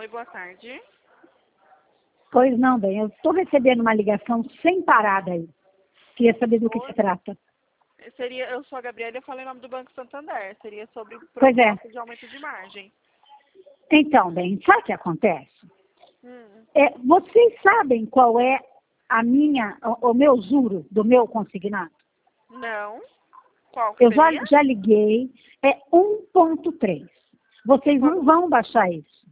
Oi, boa tarde. Pois não, bem, eu estou recebendo uma ligação sem parada aí. Queria saber do que Oi. se trata. Eu sou a Gabriela e eu falei em nome do Banco Santander. Seria sobre Pois é. proposta de aumento de margem. Então, bem, sabe o que acontece? Hum. Vocês sabem qual é o meu juro do meu consignado? Não. Qual que Eu seria? já liguei, é 1,3. Vocês não Quando, vão baixar isso.